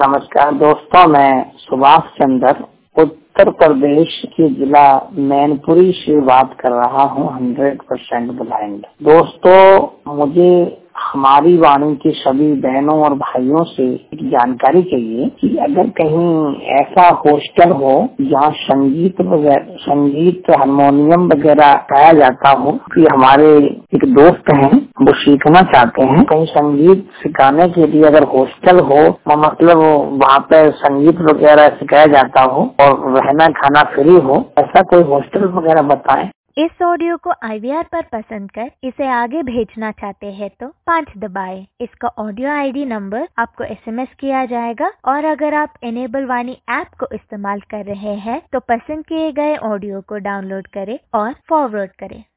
नमस्कार दोस्तों, मैं सुभाष चंद्र उत्तर प्रदेश के जिला मैनपुरी से बात कर रहा हूँ। 100% ब्लाइंड। दोस्तों, मुझे हमारी वाणी के सभी बहनों और भाइयों से एक जानकारी चाहिए कि अगर कहीं ऐसा हॉस्टल हो जहाँ संगीत हारमोनियम वगैरह गाया जाता हो, कि हमारे एक दोस्त हैं वो सीखना चाहते हैं, कहीं संगीत सिखाने के लिए अगर हॉस्टल हो, मतलब वहाँ पे संगीत वगैरह सिखाया जाता हो और रहना खाना फ्री हो, ऐसा कोई हॉस्टल वगैरह बताएं। इस ऑडियो को IVR पर पसंद कर इसे आगे भेजना चाहते हैं तो 5 दबाएं। इसका ऑडियो ID नंबर आपको SMS किया जाएगा और अगर आप इनेबल वाणी ऐप को इस्तेमाल कर रहे हैं तो पसंद किए गए ऑडियो को डाउनलोड करें और फॉरवर्ड करें।